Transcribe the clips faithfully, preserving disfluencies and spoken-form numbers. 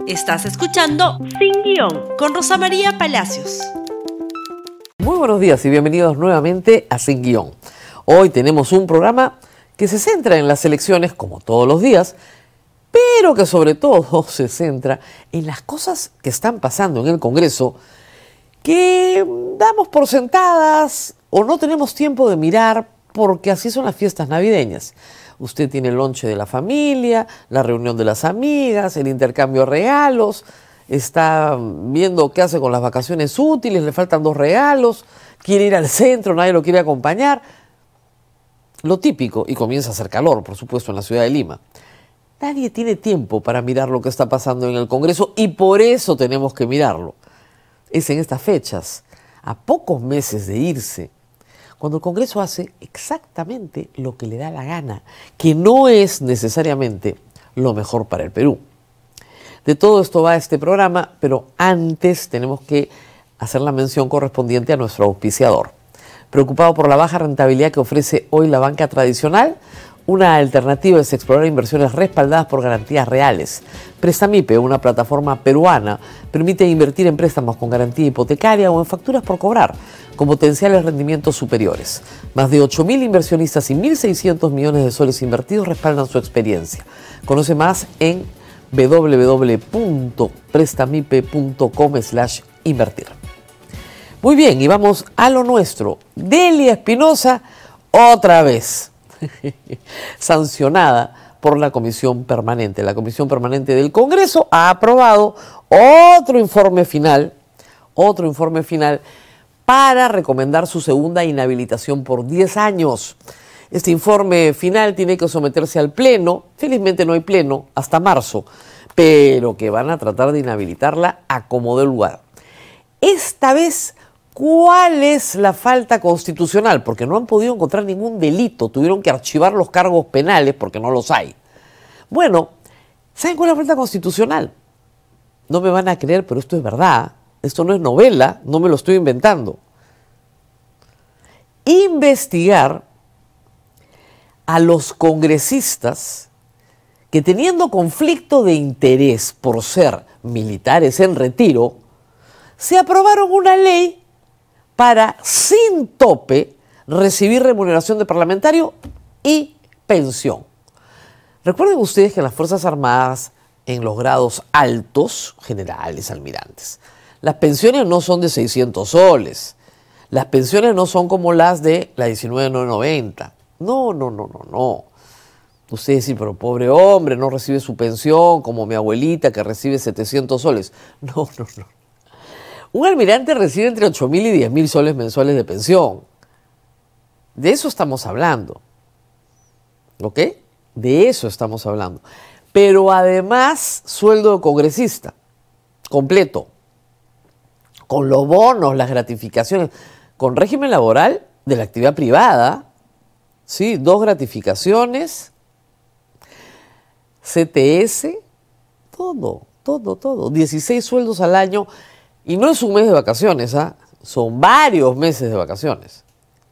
Estás escuchando Sin Guión con Rosa María Palacios. Muy buenos días y bienvenidos nuevamente a Sin Guión. Hoy tenemos un programa que se centra en las elecciones, como todos los días, pero que sobre todo se centra en las cosas que están pasando en el Congreso que damos por sentadas o no tenemos tiempo de mirar porque así son las fiestas navideñas. Usted tiene el lonche de la familia, la reunión de las amigas, el intercambio de regalos, está viendo qué hace con las vacaciones útiles, le faltan dos regalos, quiere ir al centro, nadie lo quiere acompañar. Lo típico, y comienza a hacer calor, por supuesto, en la ciudad de Lima. Nadie tiene tiempo para mirar lo que está pasando en el Congreso y por eso tenemos que mirarlo. Es en estas fechas, a pocos meses de irse, cuando el Congreso hace exactamente lo que le da la gana, que no es necesariamente lo mejor para el Perú. De todo esto va este programa, pero antes tenemos que hacer la mención correspondiente a nuestro auspiciador. Preocupado por la baja rentabilidad que ofrece hoy la banca tradicional, una alternativa es explorar inversiones respaldadas por garantías reales. Prestamipe, una plataforma peruana, permite invertir en préstamos con garantía hipotecaria o en facturas por cobrar, con potenciales rendimientos superiores. Más de ocho mil inversionistas y mil seiscientos millones de soles invertidos respaldan su experiencia. Conoce más en w w w punto prestamipe punto com slash invertir. Muy bien, y vamos a lo nuestro. Delia Espinosa, otra vez. sancionada por la Comisión Permanente. La Comisión Permanente del Congreso ha aprobado otro informe final, otro informe final para recomendar su segunda inhabilitación por diez años. Este informe final tiene que someterse al Pleno, felizmente no hay Pleno hasta marzo, pero que van a tratar de inhabilitarla a como dé lugar. Esta vez, ¿cuál es la falta constitucional? Porque no han podido encontrar ningún delito, tuvieron que archivar los cargos penales porque no los hay. Bueno, ¿saben cuál es la falta constitucional? No me van a creer, pero esto es verdad, esto no es novela, no me lo estoy inventando. Investigar a los congresistas que, teniendo conflicto de interés por ser militares en retiro, se aprobaron una ley para, sin tope, recibir remuneración de parlamentario y pensión. Recuerden ustedes que en las Fuerzas Armadas, en los grados altos, generales, almirantes, las pensiones no son de seiscientos soles. Las pensiones no son como las de la diecinueve mil novecientos noventa. No, no, no, no, no. Ustedes dicen, pero pobre hombre, no recibe su pensión como mi abuelita que recibe setecientos soles. No, no, no. Un almirante recibe entre ocho mil y diez mil soles mensuales de pensión. De eso estamos hablando. ¿Ok? De eso estamos hablando. Pero además, sueldo de congresista, completo. Con los bonos, las gratificaciones, con régimen laboral de la actividad privada. Sí, dos gratificaciones, C T S, todo, todo, todo. dieciséis sueldos al año. Y no es un mes de vacaciones, ¿ah? Son varios meses de vacaciones.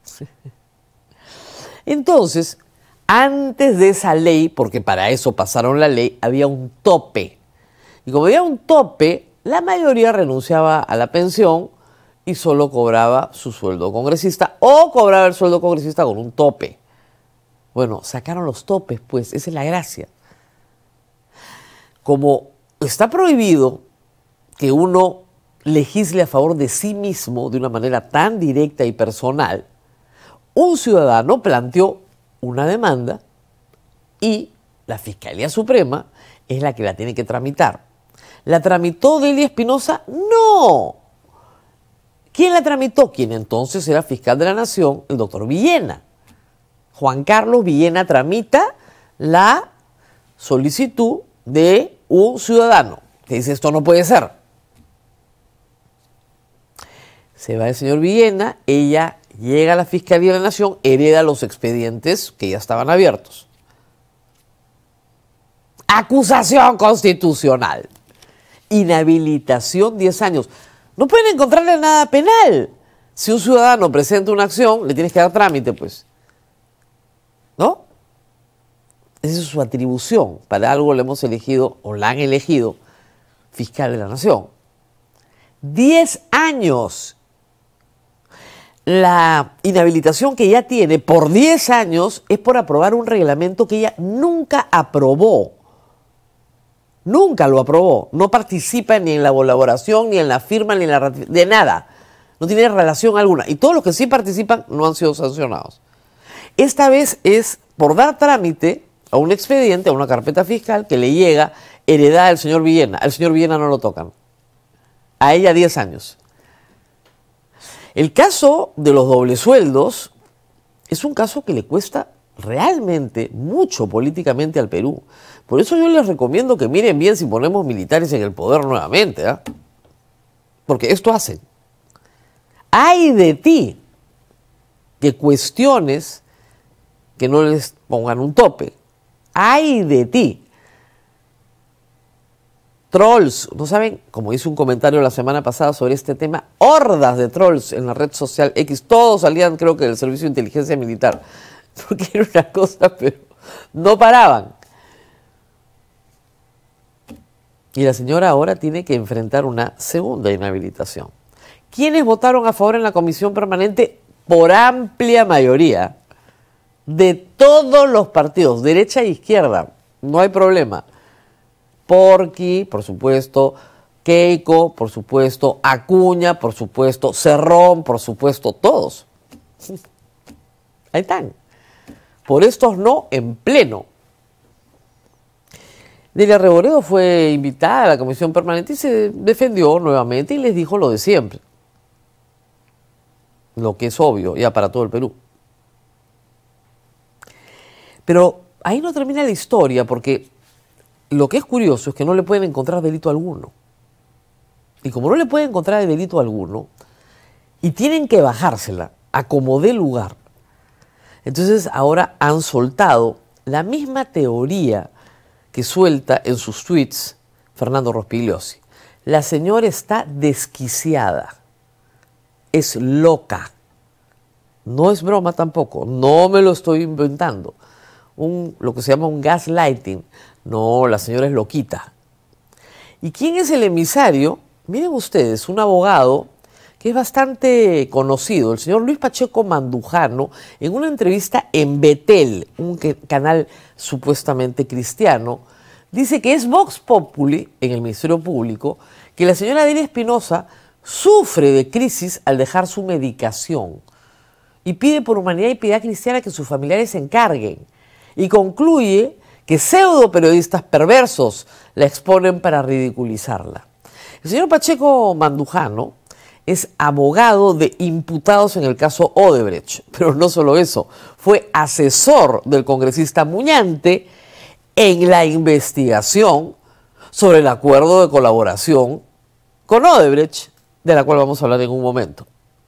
Entonces, antes de esa ley, porque para eso pasaron la ley, había un tope. Y como había un tope, la mayoría renunciaba a la pensión y solo cobraba su sueldo congresista o cobraba el sueldo congresista con un tope. Bueno, sacaron los topes, pues, esa es la gracia. Como está prohibido que uno legisle a favor de sí mismo de una manera tan directa y personal, un ciudadano planteó una demanda y la Fiscalía Suprema es la que la tiene que tramitar. ¿La tramitó Delia Espinosa? ¡No! ¿Quién la tramitó? Quien entonces era fiscal de la Nación, el doctor Villena. Juan Carlos Villena tramita la solicitud de un ciudadano que dice esto no puede ser. Se va el señor Villena, ella llega a la Fiscalía de la Nación, hereda los expedientes que ya estaban abiertos. Acusación constitucional. Inhabilitación diez años. No pueden encontrarle nada penal. Si un ciudadano presenta una acción, le tienes que dar trámite, pues. ¿No? Esa es su atribución. Para algo le hemos elegido, o la han elegido, fiscal de la Nación. Diez años. La inhabilitación que ella tiene por diez años es por aprobar un reglamento que ella nunca aprobó. Nunca lo aprobó. No participa ni en la elaboración, ni en la firma, ni en la ratificación, de nada. No tiene relación alguna. Y todos los que sí participan no han sido sancionados. Esta vez es por dar trámite a un expediente, a una carpeta fiscal que le llega heredada del señor Villena. Al señor Villena no lo tocan. A ella diez años. El caso de los dobles sueldos es un caso que le cuesta realmente mucho políticamente al Perú. Por eso yo les recomiendo que miren bien si ponemos militares en el poder nuevamente, ¿eh? Porque esto hacen. Ay de ti que cuestiones que no les pongan un tope. Ay de ti. Trolls, ¿no saben? Como hice un comentario la semana pasada sobre este tema, hordas de trolls en la red social X, todos salían creo que del Servicio de Inteligencia Militar, porque era una cosa, pero no paraban. Y la señora ahora tiene que enfrentar una segunda inhabilitación. ¿Quiénes votaron a favor en la comisión permanente? Por amplia mayoría, de todos los partidos, derecha e izquierda, no hay problema. Porqui, por supuesto, Keiko, por supuesto, Acuña, por supuesto, Cerrón, por supuesto, todos. Ahí están. Por estos no, en pleno. Delia Reboredo fue invitada a la comisión permanente y se defendió nuevamente y les dijo lo de siempre. Lo que es obvio ya para todo el Perú. Pero ahí no termina la historia porque lo que es curioso es que no le pueden encontrar delito alguno. Y como no le pueden encontrar delito alguno, y tienen que bajársela a como dé lugar, entonces ahora han soltado la misma teoría que suelta en sus tweets Fernando Rospigliosi. La señora está desquiciada, es loca. No es broma tampoco, no me lo estoy inventando. Un, lo que se llama un gaslighting. No, la señora es loquita. ¿Y quién es el emisario? Miren ustedes, un abogado que es bastante conocido, el señor Luis Pacheco Mandujano, en una entrevista en Betel, un que, canal supuestamente cristiano, dice que es Vox Populi, en el Ministerio Público, que la señora Delia Espinosa sufre de crisis al dejar su medicación y pide por humanidad y piedad cristiana que sus familiares se encarguen. Y concluye que pseudo periodistas perversos la exponen para ridiculizarla. El señor Pacheco Mandujano es abogado de imputados en el caso Odebrecht, pero no solo eso, fue asesor del congresista Muñante en la investigación sobre el acuerdo de colaboración con Odebrecht, de la cual vamos a hablar en un momento.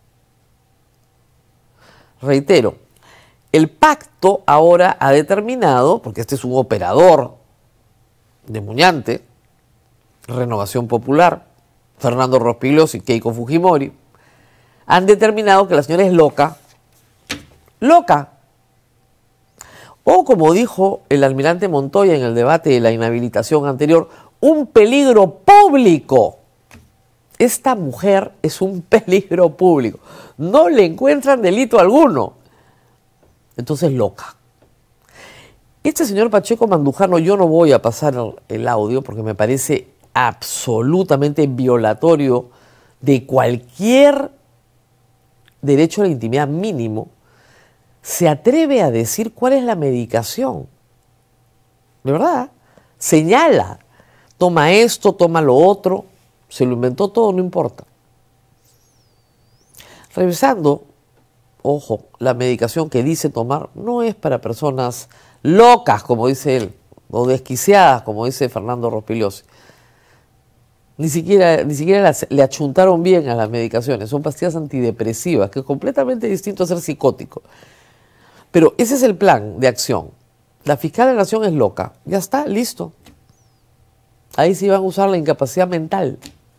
Reitero, el pacto ahora ha determinado, porque este es un operador de Muñante, Renovación Popular, Fernando Rospigliosi y Keiko Fujimori, han determinado que la señora es loca, loca. O como dijo el almirante Montoya en el debate de la inhabilitación anterior, un peligro público. Esta mujer es un peligro público. No le encuentran delito alguno. Entonces, loca. Este señor Pacheco Mandujano, yo no voy a pasar el audio porque me parece absolutamente violatorio de cualquier derecho a la intimidad mínimo, se atreve a decir cuál es la medicación. De verdad, señala, toma esto, toma lo otro, se lo inventó todo, no importa. Revisando, ojo, la medicación que dice tomar no es para personas locas, como dice él, o desquiciadas, como dice Fernando Rospigliosi. Ni siquiera, ni siquiera las, le achuntaron bien a las medicaciones, son pastillas antidepresivas, que es completamente distinto a ser psicótico. Pero ese es el plan de acción. La fiscal de la Nación es loca, ya está, listo. Ahí sí van a usar la incapacidad mental.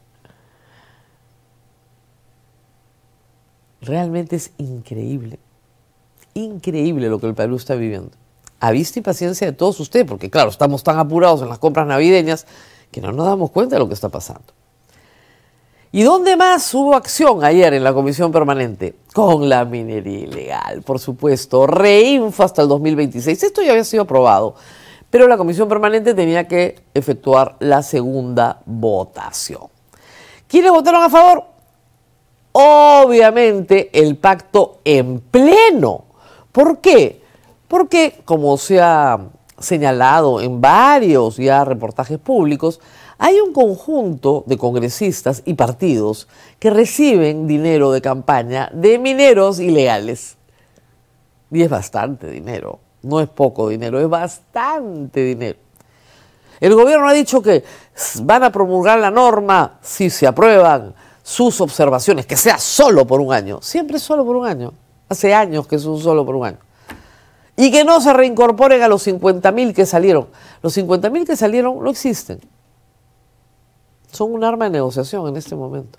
Realmente es increíble, increíble lo que el Perú está viviendo. A vista y paciencia de todos ustedes, porque claro, estamos tan apurados en las compras navideñas que no nos damos cuenta de lo que está pasando. ¿Y dónde más hubo acción ayer en la Comisión Permanente? Con la minería ilegal, por supuesto. Reinfo hasta el dos mil veintiséis. Esto ya había sido aprobado, pero la Comisión Permanente tenía que efectuar la segunda votación. ¿Quiénes votaron a favor? Obviamente el pacto en pleno. ¿Por qué? Porque, como se ha señalado en varios ya reportajes públicos, hay un conjunto de congresistas y partidos que reciben dinero de campaña de mineros ilegales. Y es bastante dinero, no es poco dinero, es bastante dinero. El gobierno ha dicho que van a promulgar la norma si se aprueban sus observaciones, que sea solo por un año. Siempre es solo por un año. Hace años que es un solo por un año. Y que no se reincorporen a los cincuenta mil que salieron. Los cincuenta mil que salieron no existen. Son un arma de negociación en este momento.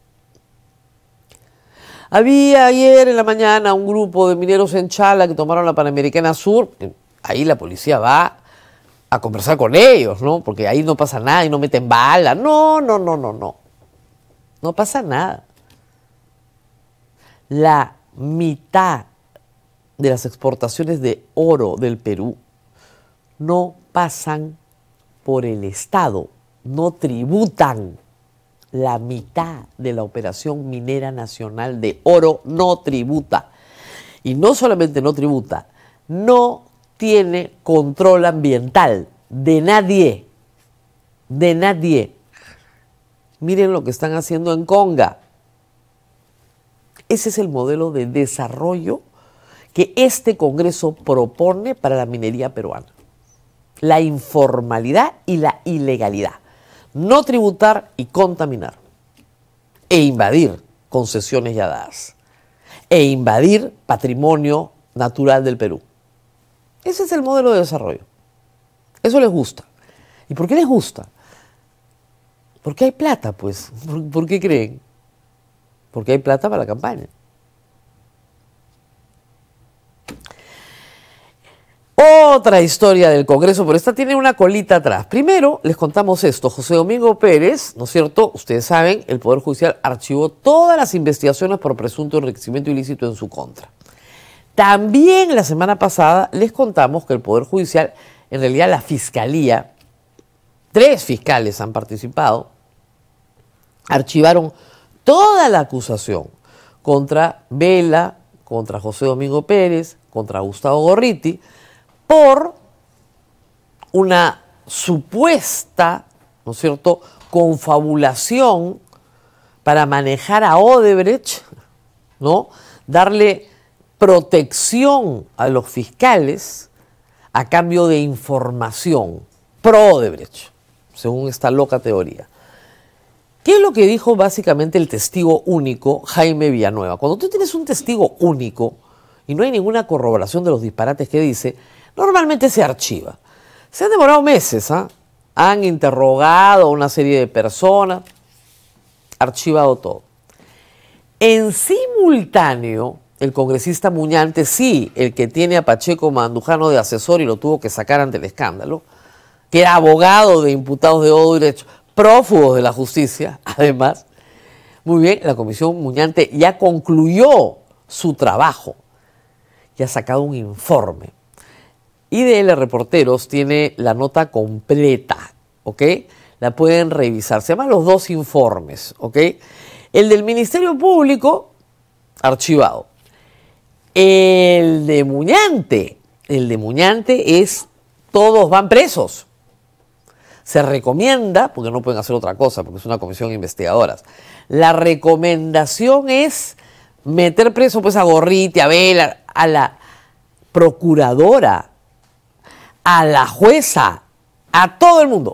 Había ayer en la mañana un grupo de mineros en Chala que tomaron la Panamericana Sur. Ahí la policía va a conversar con ellos, ¿no? Porque ahí no pasa nada y no meten bala. No, no, no, no, no. No pasa nada. La mitad de las exportaciones de oro del Perú no pasan por el Estado, no tributan. La mitad de la operación minera nacional de oro no tributa. Y no solamente no tributa, no tiene control ambiental de nadie, de nadie. Miren lo que están haciendo en Conga. Ese es el modelo de desarrollo que este Congreso propone para la minería peruana. La informalidad y la ilegalidad. No tributar y contaminar. E invadir concesiones ya dadas. E invadir patrimonio natural del Perú. Ese es el modelo de desarrollo. Eso les gusta. ¿Y por qué les gusta? Porque hay plata, pues. ¿Por, ¿por qué creen? Porque hay plata para la campaña. Otra historia del Congreso, pero esta tiene una colita atrás. Primero, les contamos esto. José Domingo Pérez, ¿no es cierto? Ustedes saben, el Poder Judicial archivó todas las investigaciones por presunto enriquecimiento ilícito en su contra. También la semana pasada les contamos que el Poder Judicial, en realidad la Fiscalía, tres fiscales han participado, archivaron toda la acusación contra Vela, contra José Domingo Pérez, contra Gustavo Gorriti, por una supuesta, ¿no es cierto?, confabulación para manejar a Odebrecht, ¿no?, darle protección a los fiscales a cambio de información pro Odebrecht, según esta loca teoría. ¿Qué es lo que dijo básicamente el testigo único Jaime Villanueva? Cuando tú tienes un testigo único y no hay ninguna corroboración de los disparates que dice, normalmente se archiva. Se han demorado meses, ¿ah? ¿eh? Han interrogado a una serie de personas, archivado todo. En simultáneo, el congresista Muñante, sí, el que tiene a Pacheco Mandujano de asesor y lo tuvo que sacar ante el escándalo, que era abogado de imputados de Odebrecht, prófugos de la justicia, además. Muy bien, la comisión Muñante ya concluyó su trabajo y ha sacado un informe. I D L Reporteros tiene la nota completa, ¿ok? La pueden revisar. Se llaman los dos informes, ¿ok? El del Ministerio Público, archivado. El de Muñante, el de Muñante es todos van presos. Se recomienda, porque no pueden hacer otra cosa, porque es una comisión de investigadoras, la recomendación es meter preso pues a Gorriti, a Vela, a la procuradora, a la jueza, a todo el mundo.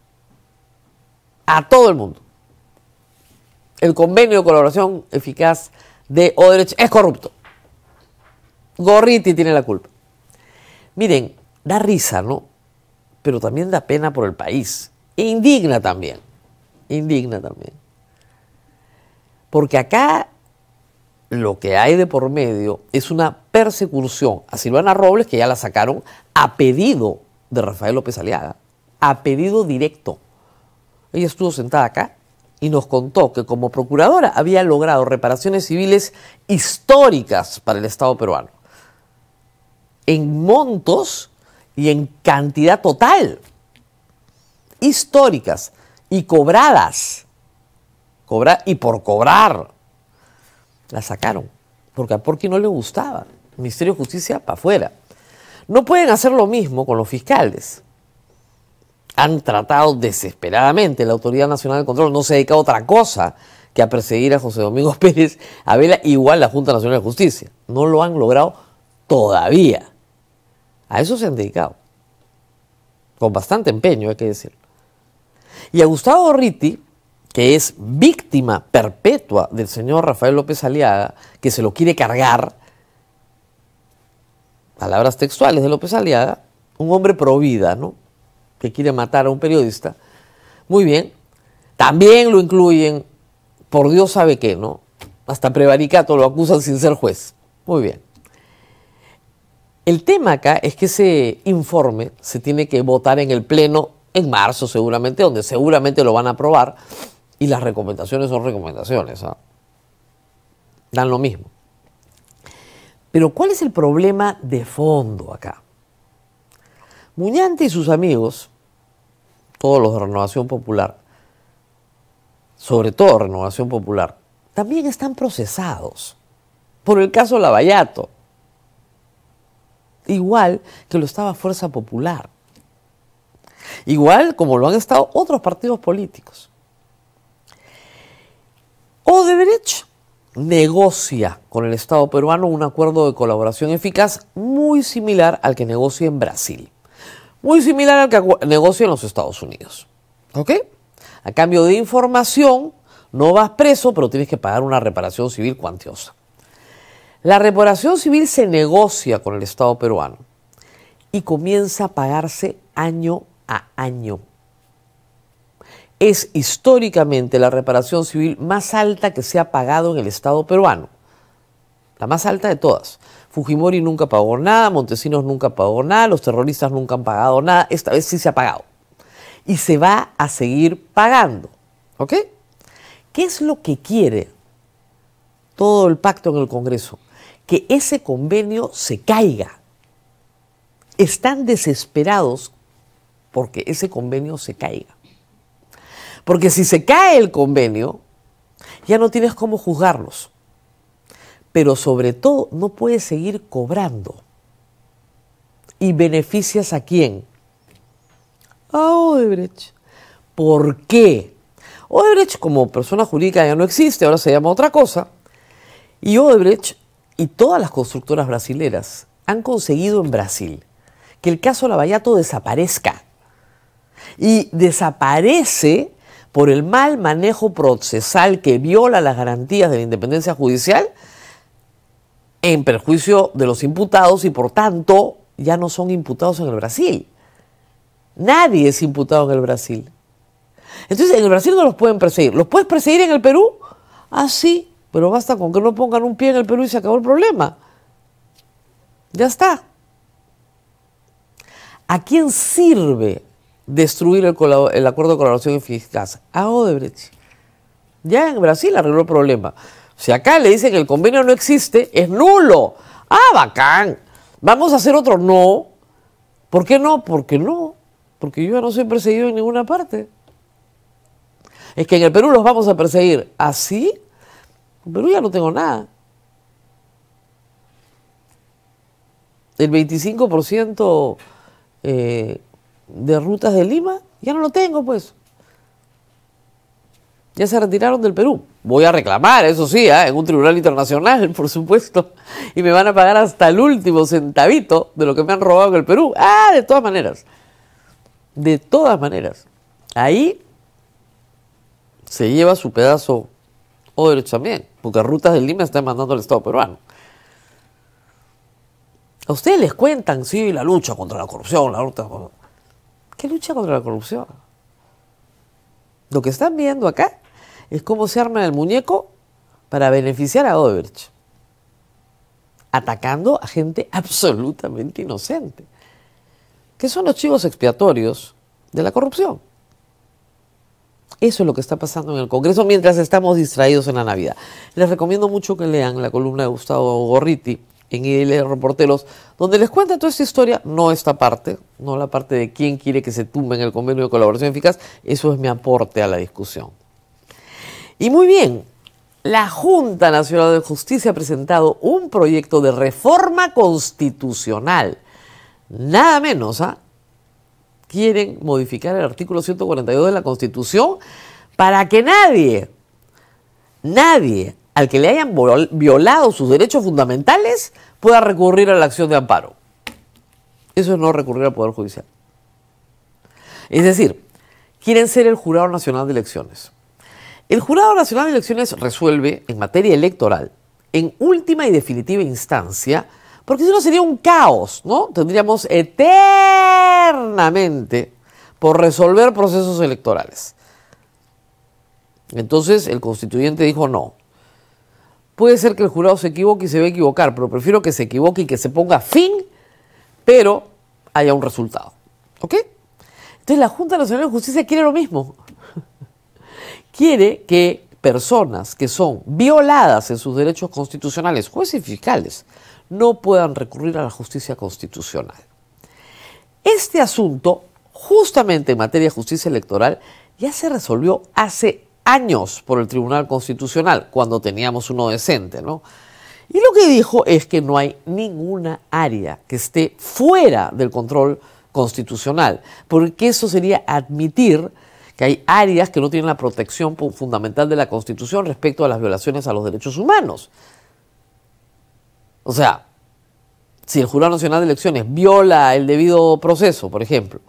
A todo el mundo. El convenio de colaboración eficaz de Odebrecht es corrupto. Gorriti tiene la culpa. Miren, da risa, ¿no? Pero también da pena por el país. E indigna también. Indigna también. Porque acá lo que hay de por medio es una persecución a Silvana Robles, que ya la sacaron a pedido de Rafael López Aliaga, a pedido directo. ella estuvo sentada acá y nos contó que como procuradora había logrado reparaciones civiles históricas para el Estado peruano, en montos y en cantidad total, históricas y cobradas, Cobra, y por cobrar, la sacaron, porque a Porqui no le gustaba. El Ministerio de Justicia para afuera. No pueden hacer lo mismo con los fiscales. Han tratado desesperadamente, la Autoridad Nacional de Control no se dedica a otra cosa que a perseguir a José Domingo Pérez, a Vela, igual la Junta Nacional de Justicia. No lo han logrado todavía. A eso se han dedicado. Con bastante empeño, hay que decir. Y a Gustavo Gorriti, que es víctima perpetua del señor Rafael López Aliaga, que se lo quiere cargar, palabras textuales de López Aliaga, un hombre pro vida, ¿no?, que quiere matar a un periodista. Muy bien. También lo incluyen, por Dios sabe qué, ¿no? Hasta prevaricato lo acusan sin ser juez. Muy bien. El tema acá es que ese informe se tiene que votar en el Pleno en marzo seguramente, donde seguramente lo van a aprobar, y las recomendaciones son recomendaciones, ¿eh? Dan lo mismo. Pero ¿cuál es el problema de fondo acá? Muñante y sus amigos, todos los de Renovación Popular, sobre todo Renovación Popular, también están procesados por el caso Lavallato, igual que lo estaba Fuerza Popular, igual como lo han estado otros partidos políticos. Odebrecht negocia con el Estado peruano un acuerdo de colaboración eficaz muy similar al que negocia en Brasil. Muy similar al que negocia en los Estados Unidos. ¿Ok? A cambio de información, no vas preso, pero tienes que pagar una reparación civil cuantiosa. La reparación civil se negocia con el Estado peruano y comienza a pagarse año a año. Es históricamente la reparación civil más alta que se ha pagado en el Estado peruano. La más alta de todas. Fujimori nunca pagó nada, Montesinos nunca pagó nada, los terroristas nunca han pagado nada, esta vez sí se ha pagado. Y se va a seguir pagando. ¿Ok? ¿Qué es lo que quiere todo el pacto en el Congreso? Que ese convenio se caiga. Están desesperados porque ese convenio se caiga. Porque si se cae el convenio, ya no tienes cómo juzgarlos. Pero sobre todo no puedes seguir cobrando. ¿Y beneficias a quién? A Odebrecht. ¿Por qué? Odebrecht como persona jurídica ya no existe, ahora se llama otra cosa. Y Odebrecht y todas las constructoras brasileras han conseguido en Brasil que el caso Lavallato desaparezca. Y desaparece por el mal manejo procesal que viola las garantías de la independencia judicial en perjuicio de los imputados y por tanto ya no son imputados en el Brasil. Nadie es imputado en el Brasil. Entonces en el Brasil no los pueden perseguir. ¿Los puedes perseguir en el Perú? Ah, sí, pero basta con que no pongan un pie en el Perú y se acabó el problema. Ya está. ¿A quién sirve destruir el, el acuerdo de colaboración eficaz? A Odebrecht. Ya en Brasil arregló el problema. Si acá le dicen que el convenio no existe, es nulo. Ah, bacán. Vamos a hacer otro. No. ¿Por qué no? Porque no. Porque yo ya no soy perseguido en ninguna parte. Es que en el Perú los vamos a perseguir. ¿Así? En Perú ya no tengo nada. El veinticinco por ciento eh, de rutas de Lima, ya no lo tengo, pues. Ya se retiraron del Perú. Voy a reclamar, eso sí, ¿eh? En un tribunal internacional, por supuesto. Y me van a pagar hasta el último centavito de lo que me han robado en el Perú. Ah, de todas maneras. De todas maneras. Ahí se lleva su pedazo Odebrecht también, porque Rutas de Lima está mandando al Estado peruano. A ustedes les cuentan, sí, la lucha contra la corrupción, la lucha... ¿Qué lucha contra la corrupción? Lo que están viendo acá es cómo se arma el muñeco para beneficiar a Odebrecht, atacando a gente absolutamente inocente, que son los chivos expiatorios de la corrupción. Eso es lo que está pasando en el Congreso mientras estamos distraídos en la Navidad. Les recomiendo mucho que lean la columna de Gustavo Gorriti en I L Reporteros, donde les cuenta toda esta historia, no esta parte, no la parte de quién quiere que se tumbe en el convenio de colaboración eficaz. Eso es mi aporte a la discusión. Y muy bien, la Junta Nacional de Justicia ha presentado un proyecto de reforma constitucional. Nada menos, ¿ah? Quieren modificar el artículo ciento cuarenta y dos de la Constitución para que nadie, nadie al que le hayan violado sus derechos fundamentales pueda recurrir a la acción de amparo. Eso es no recurrir al Poder Judicial. Es decir, quieren ser el Jurado Nacional de Elecciones. El Jurado Nacional de Elecciones resuelve en materia electoral, en última y definitiva instancia, porque si no sería un caos, ¿no? Tendríamos eternamente por resolver procesos electorales. Entonces el constituyente dijo no. Puede ser que el jurado se equivoque y se va a equivocar, pero prefiero que se equivoque y que se ponga fin, pero haya un resultado. ¿Ok? Entonces la Junta Nacional de Justicia quiere lo mismo. Quiere que personas que son violadas en sus derechos constitucionales, jueces y fiscales, no puedan recurrir a la justicia constitucional. Este asunto, justamente en materia de justicia electoral, ya se resolvió hace años por el Tribunal Constitucional, cuando teníamos uno decente, ¿no? Y lo que dijo es que no hay ninguna área que esté fuera del control constitucional, porque eso sería admitir que hay áreas que no tienen la protección fundamental de la Constitución respecto a las violaciones a los derechos humanos. O sea, si el Jurado Nacional de Elecciones viola el debido proceso, por ejemplo,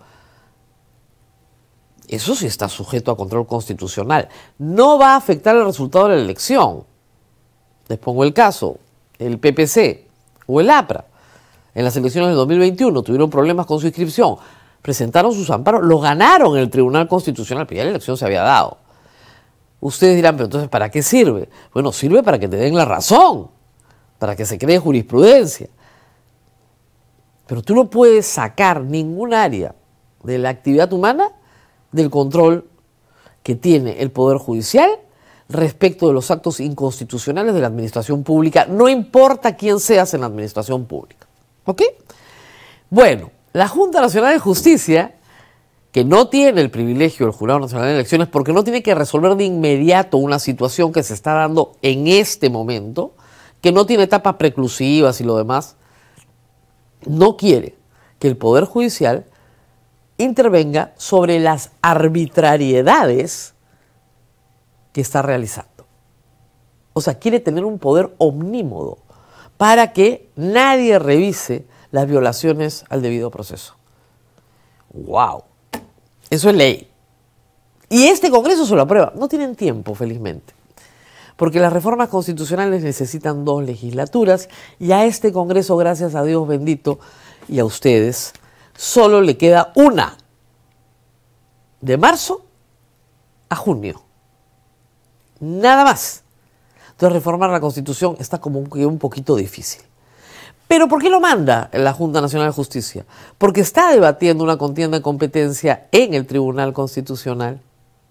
eso sí está sujeto a control constitucional. No va a afectar el resultado de la elección. Les pongo el caso, el P P C o el A P R A. En las elecciones del dos mil veintiuno tuvieron problemas con su inscripción, presentaron sus amparos, lo ganaron en el Tribunal Constitucional, pero ya la elección se había dado. Ustedes dirán, pero entonces, ¿para qué sirve? Bueno, sirve para que te den la razón, para que se cree jurisprudencia. Pero tú no puedes sacar ningún área de la actividad humana del control que tiene el Poder Judicial respecto de los actos inconstitucionales de la administración pública, no importa quién seas en la administración pública. ¿Ok? Bueno, la Junta Nacional de Justicia, que no tiene el privilegio del Jurado Nacional de Elecciones porque no tiene que resolver de inmediato una situación que se está dando en este momento, que no tiene etapas preclusivas y lo demás, no quiere que el Poder Judicial intervenga sobre las arbitrariedades que está realizando. O sea, quiere tener un poder omnímodo para que nadie revise las violaciones al debido proceso. ¡Wow! Eso es ley. Y este Congreso se lo aprueba. No tienen tiempo, felizmente, porque las reformas constitucionales necesitan dos legislaturas y a este Congreso, gracias a Dios bendito y a ustedes, solo le queda una, de marzo a junio. Nada más. Entonces reformar la Constitución está como un, un poquito difícil. ¿Pero por qué lo manda la Junta Nacional de Justicia? Porque está debatiendo una contienda de competencia en el Tribunal Constitucional.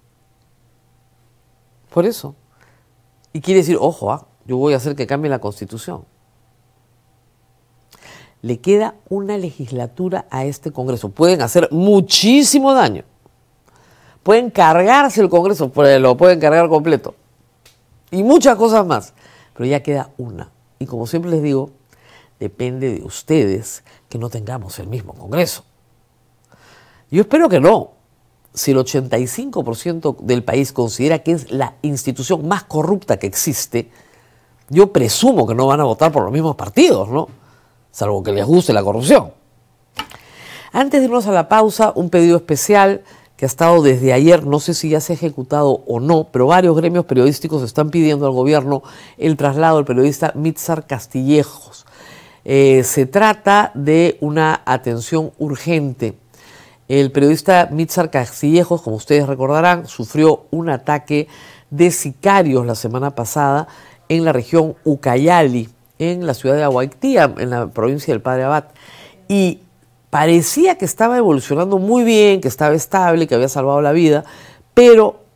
Por eso. Y quiere decir, ojo, ¿ah? yo voy a hacer que cambie la Constitución. Le queda una legislatura a este Congreso. Pueden hacer muchísimo daño. Pueden cargarse el Congreso, lo pueden cargar completo. Y muchas cosas más. Pero ya queda una. Y como siempre les digo, depende de ustedes que no tengamos el mismo Congreso. Yo espero que no. Si el ochenta y cinco por ciento del país considera que es la institución más corrupta que existe, yo presumo que no van a votar por los mismos partidos, ¿no? Salvo que les guste la corrupción. Antes de irnos a la pausa, un pedido especial que ha estado desde ayer, no sé si ya se ha ejecutado o no, pero varios gremios periodísticos están pidiendo al gobierno el traslado del periodista Mitzar Castillejos. Eh, se trata de una atención urgente. El periodista Mitzar Castillejos, como ustedes recordarán, sufrió un ataque de sicarios la semana pasada en la región Ucayali, en la ciudad de Aguaictía, en la provincia del Padre Abad. Y parecía que estaba evolucionando muy bien, que estaba estable, que había salvado la vida, pero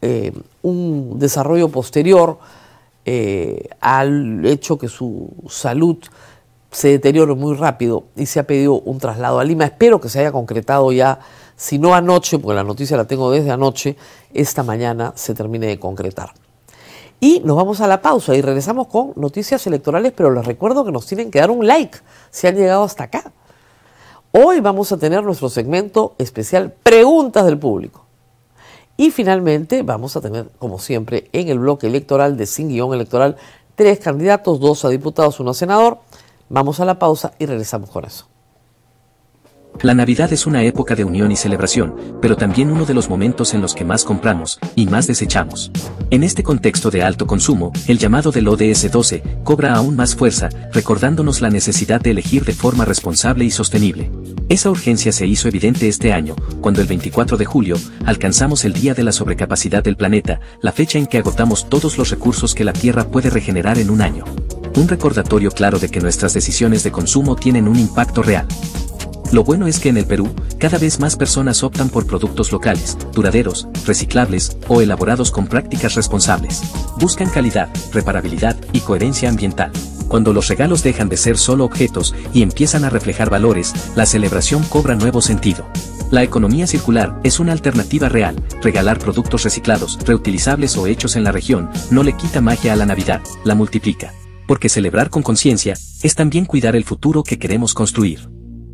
eh, un desarrollo posterior eh, al hecho que su salud se deteriore muy rápido y se ha pedido un traslado a Lima. Espero que se haya concretado ya, si no anoche, porque la noticia la tengo desde anoche, esta mañana se termine de concretar. Y nos vamos a la pausa y regresamos con noticias electorales, pero les recuerdo que nos tienen que dar un like si han llegado hasta acá. Hoy vamos a tener nuestro segmento especial Preguntas del Público. Y finalmente vamos a tener, como siempre, en el bloque electoral de Sin Guión Electoral, tres candidatos, dos a diputados, uno a senador. Vamos a la pausa y regresamos con eso. La Navidad es una época de unión y celebración, pero también uno de los momentos en los que más compramos y más desechamos. En este contexto de alto consumo, el llamado del O D S doce cobra aún más fuerza, recordándonos la necesidad de elegir de forma responsable y sostenible. Esa urgencia se hizo evidente este año, cuando el veinticuatro de julio, alcanzamos el Día de la Sobrecapacidad del Planeta, la fecha en que agotamos todos los recursos que la Tierra puede regenerar en un año. Un recordatorio claro de que nuestras decisiones de consumo tienen un impacto real. Lo bueno es que en el Perú, cada vez más personas optan por productos locales, duraderos, reciclables o elaborados con prácticas responsables. Buscan calidad, reparabilidad y coherencia ambiental. Cuando los regalos dejan de ser solo objetos y empiezan a reflejar valores, la celebración cobra nuevo sentido. La economía circular es una alternativa real. Regalar productos reciclados, reutilizables o hechos en la región no le quita magia a la Navidad, la multiplica. Porque celebrar con conciencia es también cuidar el futuro que queremos construir.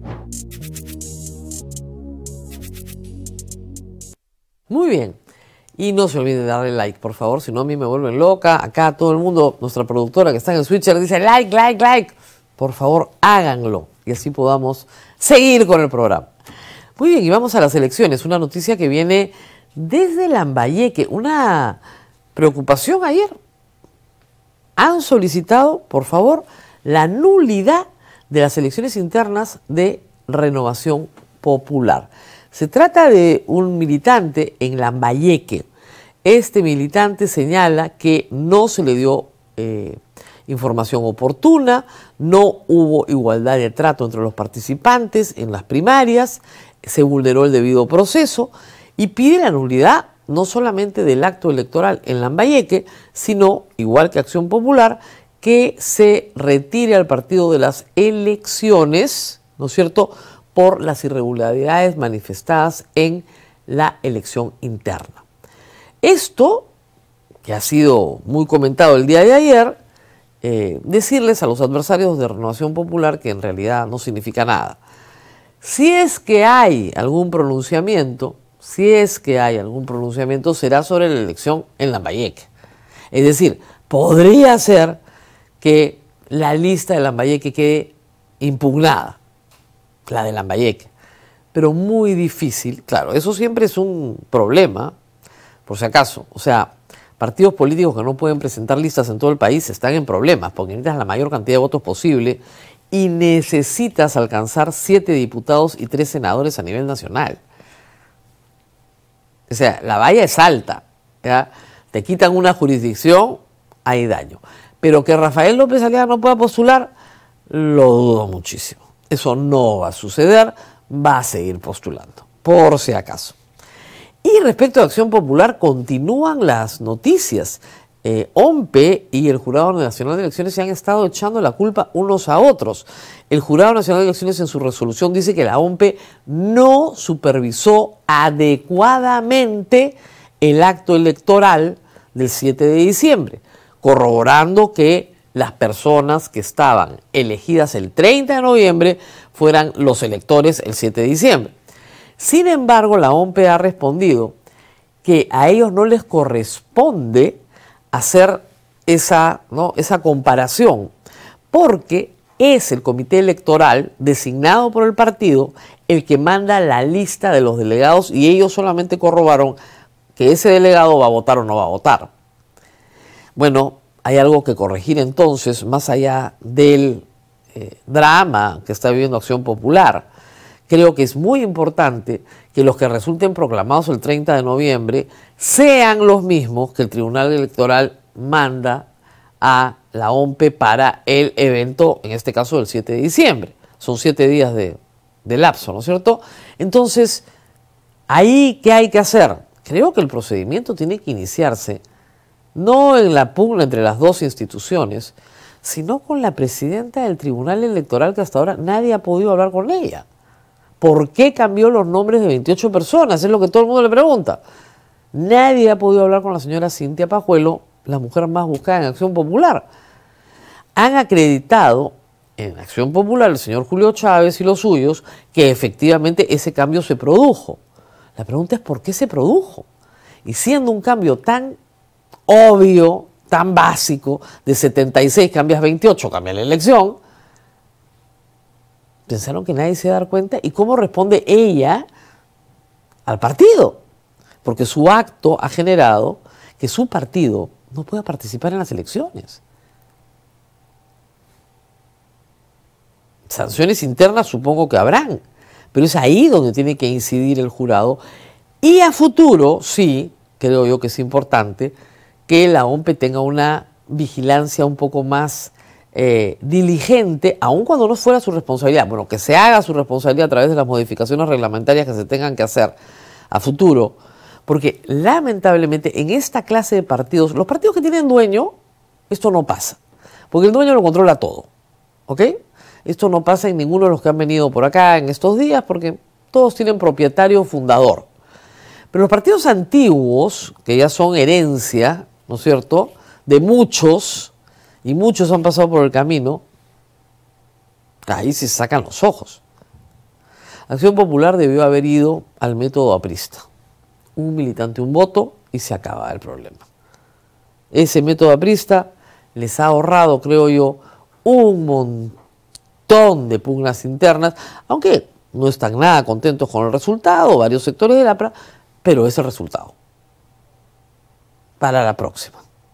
Muy bien. Y no se olviden de darle like, por favor, si no a mí me vuelven loca. Acá todo el mundo, nuestra productora que está en el switcher dice like, like, like. Por favor, háganlo y así podamos seguir con el programa. Muy bien, y vamos a las elecciones. Una noticia que viene desde Lambayeque. Una preocupación ayer. Han solicitado, por favor, la nulidad de las elecciones internas de Renovación Popular. Se trata de un militante en Lambayeque. Este militante señala que no se le dio eh, información oportuna, no hubo igualdad de trato entre los participantes en las primarias, se vulneró el debido proceso y pide la nulidad no solamente del acto electoral en Lambayeque, sino, igual que Acción Popular, que se retire al partido de las elecciones, ¿no es cierto?, por las irregularidades manifestadas en la elección interna. Esto, que ha sido muy comentado el día de ayer, eh, decirles a los adversarios de Renovación Popular que en realidad no significa nada. Si es que hay algún pronunciamiento, si es que hay algún pronunciamiento, será sobre la elección en Lambayeque. Es decir, podría ser que la lista de Lambayeque quede impugnada, la de Lambayeque, pero muy difícil. Claro, eso siempre es un problema, por si acaso. O sea, partidos políticos que no pueden presentar listas en todo el país están en problemas, porque necesitas la mayor cantidad de votos posible y necesitas alcanzar siete diputados y tres senadores a nivel nacional. O sea, la valla es alta, ¿ya? Te quitan una jurisdicción, hay daño. Pero que Rafael López Aliaga no pueda postular, lo dudo muchísimo. Eso no va a suceder, va a seguir postulando, por si acaso. Y respecto a Acción Popular, continúan las noticias. Eh, O M P E y el Jurado Nacional de Elecciones se han estado echando la culpa unos a otros. El Jurado Nacional de Elecciones en su resolución dice que la O M P E no supervisó adecuadamente el acto electoral del siete de diciembre, corroborando que las personas que estaban elegidas el treinta de noviembre fueran los electores el siete de diciembre. Sin embargo, la O M P E ha respondido que a ellos no les corresponde hacer esa, ¿no? esa comparación, porque es el comité electoral designado por el partido el que manda la lista de los delegados y ellos solamente corroboraron que ese delegado va a votar o no va a votar. Bueno, hay algo que corregir entonces, más allá del eh, drama que está viviendo Acción Popular. Creo que es muy importante que los que resulten proclamados el treinta de noviembre sean los mismos que el Tribunal Electoral manda a la O M P E para el evento, en este caso del siete de diciembre. Son siete días de, de lapso, ¿no es cierto? Entonces, ahí, ¿qué hay que hacer? creo que el procedimiento tiene que iniciarse no en la pugna entre las dos instituciones, sino con la presidenta del Tribunal Electoral, que hasta ahora nadie ha podido hablar con ella. ¿Por qué cambió los nombres de veintiocho personas? Es lo que todo el mundo le pregunta. Nadie ha podido hablar con la señora Cintia Pajuelo, la mujer más buscada en Acción Popular. Han acreditado en Acción Popular el señor Julio Chávez y los suyos que efectivamente ese cambio se produjo. La pregunta es ¿por qué se produjo? Y siendo un cambio tan obvio, tan básico, de setenta y seis cambias veintiocho, cambia la elección, pensaron que nadie se iba a dar cuenta. ¿Y cómo responde ella al partido? Porque su acto ha generado que su partido no pueda participar en las elecciones. Sanciones internas supongo que habrán, pero es ahí donde tiene que incidir el jurado. Y a futuro, sí, creo yo que es importante que la O M P tenga una vigilancia un poco más eh, diligente, aun cuando no fuera su responsabilidad. Bueno, que se haga su responsabilidad a través de las modificaciones reglamentarias que se tengan que hacer a futuro, porque lamentablemente en esta clase de partidos, los partidos que tienen dueño, esto no pasa, porque el dueño lo controla todo, ¿ok? Esto no pasa en ninguno de los que han venido por acá en estos días, porque todos tienen propietario fundador. Pero los partidos antiguos, que ya son herencia, ¿no es cierto?, de muchos, y muchos han pasado por el camino, ahí se sacan los ojos. Acción Popular debió haber ido al método aprista. Un militante, un voto, y se acaba el problema. Ese método aprista les ha ahorrado, creo yo, un montón de pugnas internas, aunque no están nada contentos con el resultado, varios sectores del A P R A, pero es el resultado para la próxima.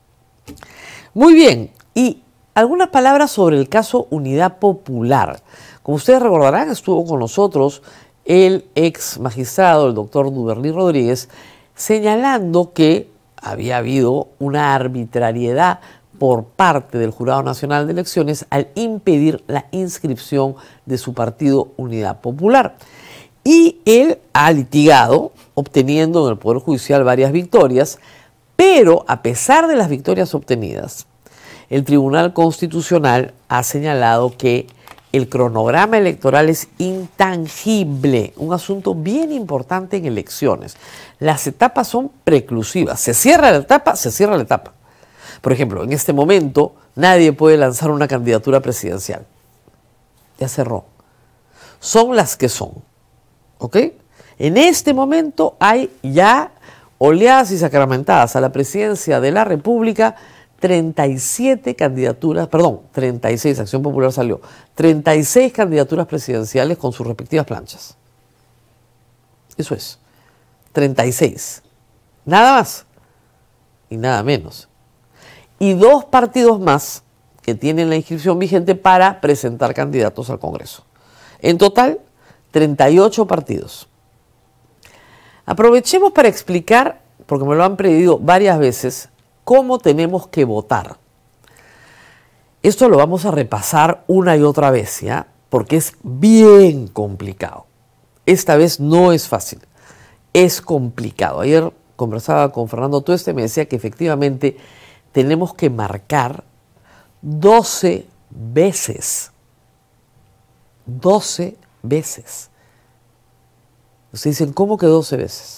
Muy bien, y algunas palabras sobre el caso Unidad Popular. Como ustedes recordarán, estuvo con nosotros el ex magistrado, el doctor Duberly Rodríguez, señalando que había habido una arbitrariedad por parte del Jurado Nacional de Elecciones al impedir la inscripción de su partido Unidad Popular. Y él ha litigado, obteniendo en el Poder Judicial varias victorias, pero a pesar de las victorias obtenidas, el Tribunal Constitucional ha señalado que el cronograma electoral es intangible, un asunto bien importante en elecciones. Las etapas son preclusivas. Se cierra la etapa, se cierra la etapa. Por ejemplo, en este momento nadie puede lanzar una candidatura presidencial. Ya cerró. Son las que son. ¿Ok? En este momento hay ya oleadas y sacramentadas a la presidencia de la República, treinta y siete candidaturas, perdón, treinta y seis, Acción Popular salió, treinta y seis candidaturas presidenciales con sus respectivas planchas. Eso es, treinta y seis. Nada más y nada menos. Y dos partidos más que tienen la inscripción vigente para presentar candidatos al Congreso. En total, treinta y ocho partidos. Aprovechemos para explicar, porque me lo han pedido varias veces, cómo tenemos que votar. Esto lo vamos a repasar una y otra vez, ¿ya? Porque es bien complicado. Esta vez no es fácil, es complicado. Ayer conversaba con Fernando Tueste y me decía que efectivamente tenemos que marcar doce veces. doce veces. Ustedes dicen, ¿cómo que doce veces?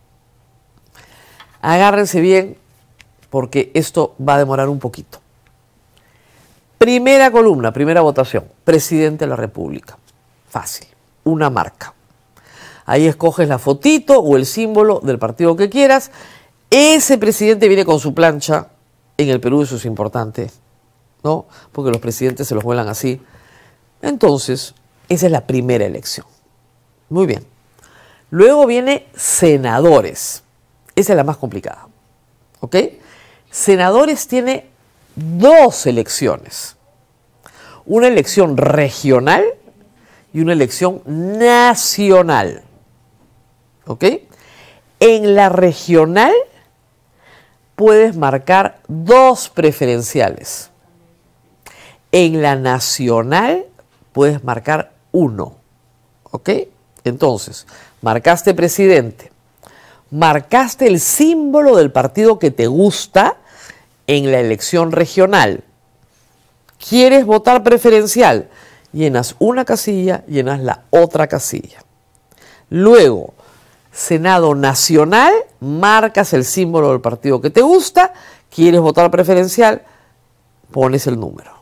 Agárrense bien, porque esto va a demorar un poquito. Primera columna, primera votación, presidente de la República. Fácil, una marca. Ahí escoges la fotito o el símbolo del partido que quieras. Ese presidente viene con su plancha. En el Perú eso es importante, ¿no? Porque los presidentes se los vuelan así. Entonces, esa es la primera elección. Muy bien. Luego viene senadores. Esa es la más complicada. ¿Ok? Senadores tiene dos elecciones. Una elección regional y una elección nacional. ¿Ok? En la regional puedes marcar dos preferenciales. En la nacional puedes marcar uno. ¿Ok? Entonces, marcaste presidente, marcaste el símbolo del partido que te gusta en la elección regional. ¿Quieres votar preferencial? Llenas una casilla, llenas la otra casilla. Luego, Senado Nacional, marcas el símbolo del partido que te gusta. ¿Quieres votar preferencial? Pones el número.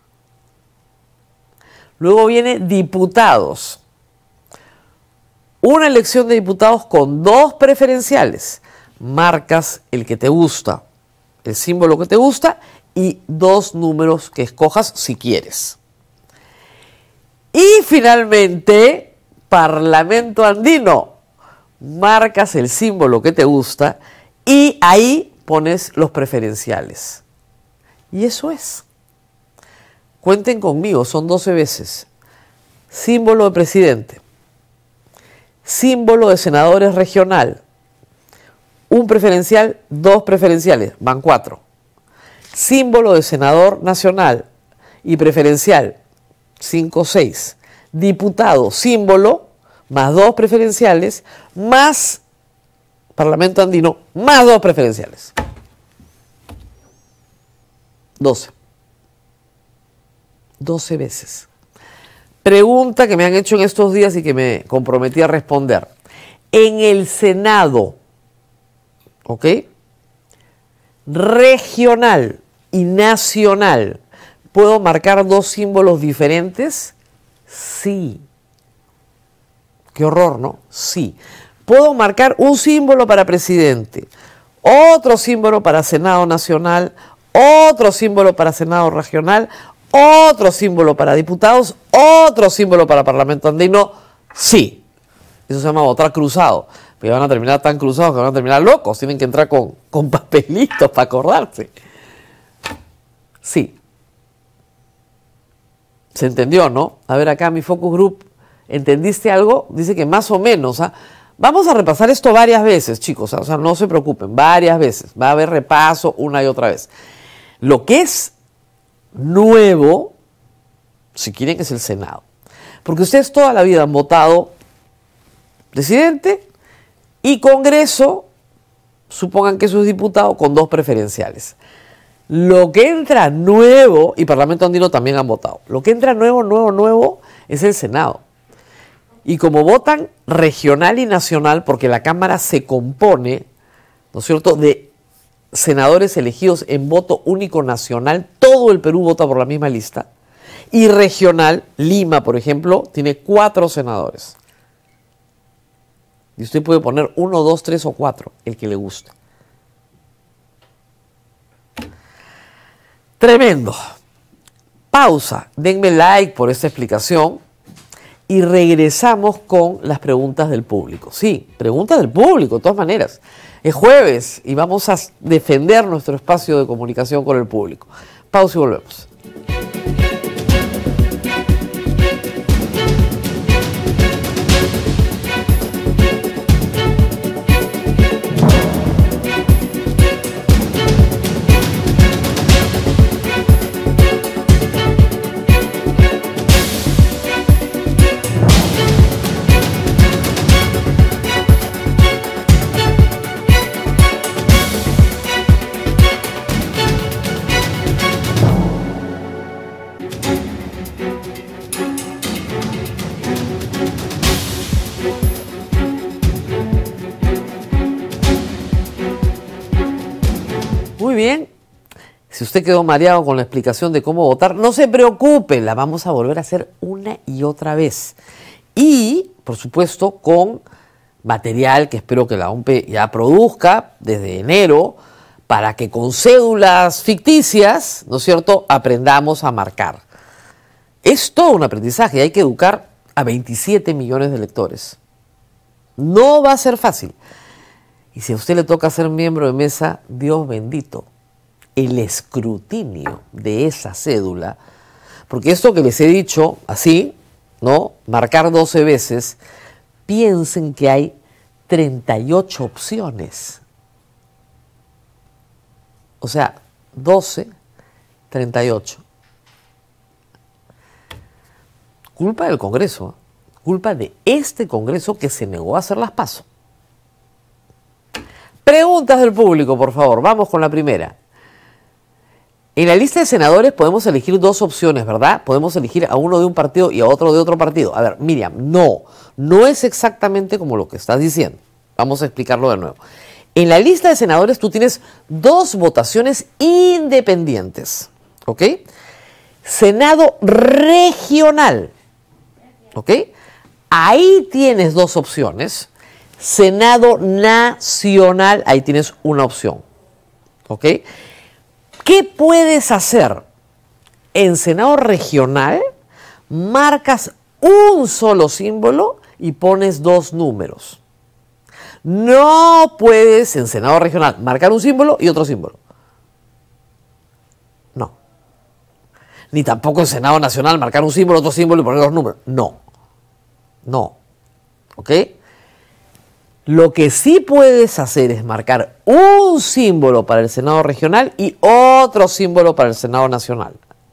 Luego viene diputados. Una elección de diputados con dos preferenciales. Marcas el que te gusta, el símbolo que te gusta y dos números que escojas si quieres. Y finalmente, Parlamento Andino. Marcas el símbolo que te gusta y ahí pones los preferenciales. Y eso es. Cuenten conmigo, son doce veces. Símbolo de presidente. Símbolo de senadores regional. Un preferencial, dos preferenciales, van cuatro. Símbolo de senador nacional y preferencial, cinco, seis. Diputado, símbolo, más dos preferenciales, más Parlamento Andino, más dos preferenciales. doce. doce veces. Pregunta que me han hecho en estos días y que me comprometí a responder. En el Senado, ¿ok? Regional y nacional, ¿puedo marcar dos símbolos diferentes? Sí. Qué horror, ¿no? Sí. Puedo marcar un símbolo para presidente, otro símbolo para Senado Nacional, otro símbolo para Senado Regional, otro símbolo para diputados, otro símbolo para Parlamento Andino. Sí. Eso se llama votar cruzado. Pero van a terminar tan cruzados que van a terminar locos. Tienen que entrar con, con papelitos para acordarse. Sí. ¿Se entendió, no? A ver acá mi focus group. ¿Entendiste algo? Dice que más o menos. ¿ah? Vamos a repasar esto varias veces, chicos. ¿ah? O sea, no se preocupen. Varias veces. Va a haber repaso una y otra vez. Lo que es nuevo, si quieren, que es el Senado. Porque ustedes toda la vida han votado presidente y Congreso, supongan que eso es diputado, con dos preferenciales. Lo que entra nuevo, y Parlamento Andino también han votado, lo que entra nuevo, nuevo, nuevo, es el Senado. Y como votan regional y nacional, porque la Cámara se compone, ¿no es cierto?, de senadores elegidos en voto único nacional, todo el Perú vota por la misma lista, y regional, Lima, por ejemplo, tiene cuatro senadores. Y usted puede poner uno, dos, tres o cuatro, el que le guste. Tremendo. Pausa. Denme like por esta explicación y regresamos con las preguntas del público. Sí, preguntas del público, de todas maneras. Es jueves y vamos a defender nuestro espacio de comunicación con el público. Pausa y volvemos. Muy bien, si usted quedó mareado con la explicación de cómo votar, no se preocupe, la vamos a volver a hacer una y otra vez. Y, por supuesto, con material que espero que la O M P E ya produzca desde enero, para que con cédulas ficticias, ¿no es cierto?, aprendamos a marcar. Es todo un aprendizaje, hay que educar a veintisiete millones de electores. No va a ser fácil. Y si a usted le toca ser miembro de mesa, Dios bendito, el escrutinio de esa cédula, porque esto que les he dicho así, ¿no? Marcar doce veces, piensen que hay treinta y ocho opciones. O sea, doce, treinta y ocho. Culpa del Congreso, ¿eh? Culpa de este Congreso que se negó a hacer las PASO. Preguntas del público, por favor. Vamos con la primera. En la lista de senadores podemos elegir dos opciones, ¿verdad? Podemos elegir a uno de un partido y a otro de otro partido. A ver, Miriam, no. No es exactamente como lo que estás diciendo. Vamos a explicarlo de nuevo. En la lista de senadores tú tienes dos votaciones independientes. ¿Ok? Senado regional. ¿Ok? Ahí tienes dos opciones. Senado nacional, ahí tienes una opción. ¿Ok? ¿Qué puedes hacer? En Senado regional, marcas un solo símbolo y pones dos números. No puedes en Senado regional marcar un símbolo y otro símbolo. No. Ni tampoco en Senado nacional marcar un símbolo, otro símbolo y poner dos números. No. No. ¿Ok? Lo que sí puedes hacer es marcar un símbolo para el Senado regional y otro símbolo para el Senado nacional.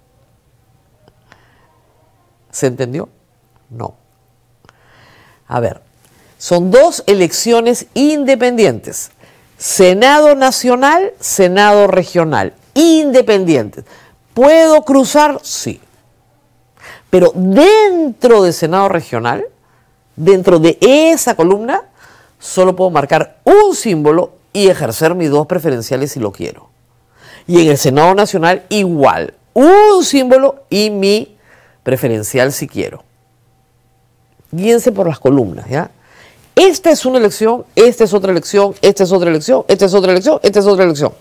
¿Se entendió? No. A ver, son dos elecciones independientes. Senado nacional, Senado regional. Independientes. ¿Puedo cruzar? Sí. Pero dentro de Senado regional, dentro de esa columna, solo puedo marcar un símbolo y ejercer mis dos preferenciales si lo quiero. Y en el Senado Nacional igual, un símbolo y mi preferencial si quiero. Guíense por las columnas, ¿ya? Esta es una elección, esta es otra elección, esta es otra elección, esta es otra elección, esta es otra elección.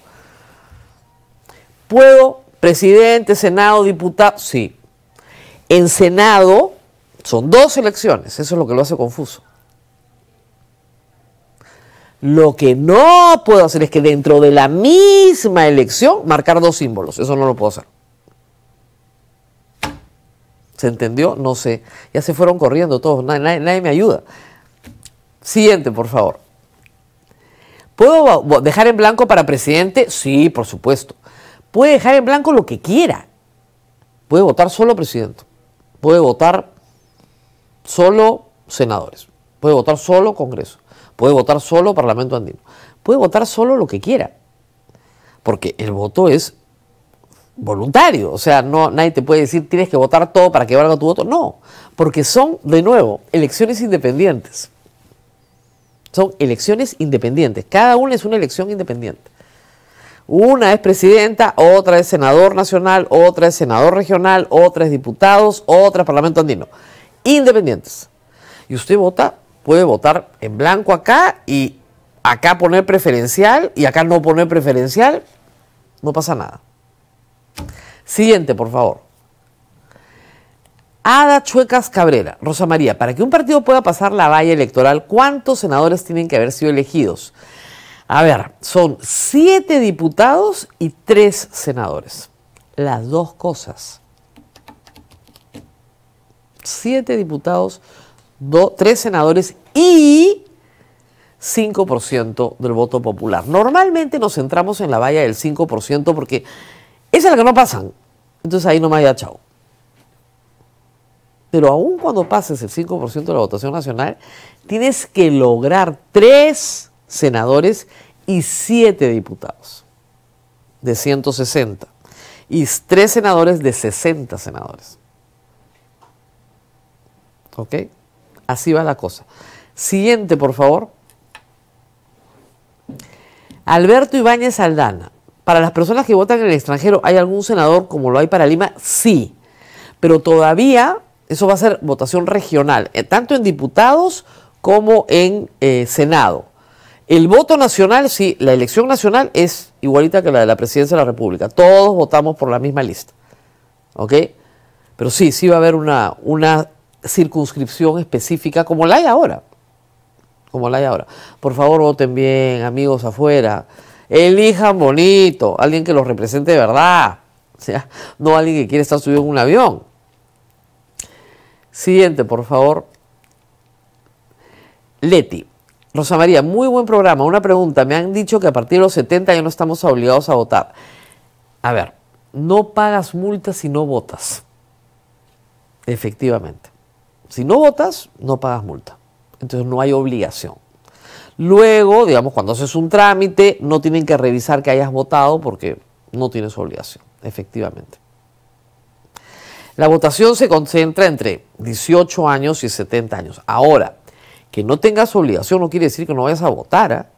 ¿Puedo presidente, Senado, diputado? Sí. En Senado son dos elecciones, eso es lo que lo hace confuso. Lo que no puedo hacer es que dentro de la misma elección marcar dos símbolos. Eso no lo puedo hacer. ¿Se entendió? No sé. Ya se fueron corriendo todos. Nadie, nadie, nadie me ayuda. Siguiente, por favor. ¿Puedo dejar en blanco para presidente? Sí, por supuesto. Puede dejar en blanco lo que quiera. Puede votar solo presidente. Puede votar solo senadores. Puede votar solo Congreso. Puede votar solo Parlamento Andino. Puede votar solo lo que quiera. Porque el voto es voluntario. O sea, no, nadie te puede decir tienes que votar todo para que valga tu voto. No, porque son, de nuevo, elecciones independientes. Son elecciones independientes. Cada una es una elección independiente. Una es presidenta, otra es senador nacional, otra es senador regional, otra es diputados, otra es Parlamento Andino. Independientes. Y usted vota, puede votar en blanco acá y acá poner preferencial y acá no poner preferencial. No pasa nada. Siguiente, por favor. Ada Chuecas Cabrera. Rosa María, para que un partido pueda pasar la valla electoral, ¿cuántos senadores tienen que haber sido elegidos? A ver, son siete diputados y tres senadores. Las dos cosas. Siete diputados, do, tres senadores y cinco por ciento del voto popular. Normalmente nos centramos en la valla del cinco por ciento porque esa es la que no pasan. Entonces ahí nomás ya chao. Pero aún cuando pases el cinco por ciento de la votación nacional, tienes que lograr tres senadores y siete diputados de ciento sesenta y tres senadores de sesenta senadores. ¿Ok? Así va la cosa. Siguiente, por favor. Alberto Ibáñez Aldana. Para las personas que votan en el extranjero, ¿hay algún senador como lo hay para Lima? Sí, pero todavía eso va a ser votación regional, eh, tanto en diputados como en eh, Senado. El voto nacional, sí, la elección nacional es igualita que la de la presidencia de la República. Todos votamos por la misma lista. ¿Ok? Pero sí, sí va a haber una, una circunscripción específica como la hay ahora. Como la hay ahora. Por favor, voten bien, amigos afuera. Elijan bonito, alguien que los represente de verdad. O sea, no alguien que quiere estar subido en un avión. Siguiente, por favor. Leti. Rosa María, muy buen programa. Una pregunta. Me han dicho que a partir de los setenta ya no estamos obligados a votar. A ver, no pagas multas si no votas. Efectivamente. Si no votas, no pagas multa. Entonces no hay obligación. Luego, digamos, cuando haces un trámite, no tienen que revisar que hayas votado porque no tienes obligación, efectivamente. La votación se concentra entre dieciocho años y setenta años. Ahora, que no tengas obligación no quiere decir que no vayas a votar, ¿eh?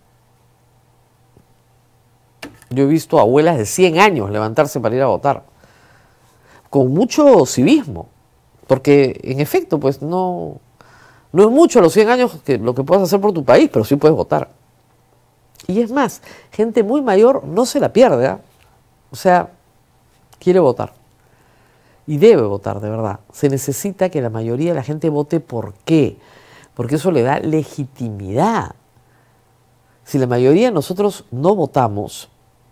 Yo he visto abuelas de cien años levantarse para ir a votar, con mucho civismo, porque en efecto, pues no, no es mucho a los cien años que, lo que puedas hacer por tu país, pero sí puedes votar. Y es más, gente muy mayor no se la pierde, ¿eh? O sea, quiere votar. Y debe votar, de verdad. Se necesita que la mayoría de la gente vote. ¿Por qué? Porque eso le da legitimidad. Si la mayoría de nosotros no votamos,